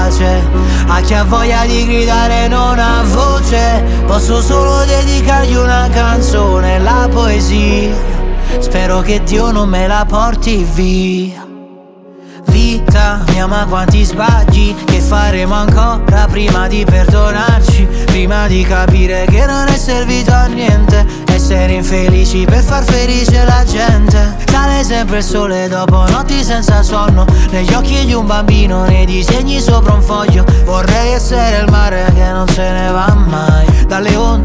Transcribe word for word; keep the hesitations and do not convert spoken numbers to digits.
pace a chi ha voglia di gridare non ha voce. Posso solo dedicargli una canzone, la poesia. Spero che Dio non me la porti via. Vita mia, ma quanti sbagli che faremo ancora prima di perdonarci, prima di capire che non è servito a niente essere infelici per far felice la gente. Sale sempre il sole dopo notti senza sonno, negli occhi di un bambino, nei disegni sopra un foglio. Vorrei essere il mare che non se ne va mai, dalle onde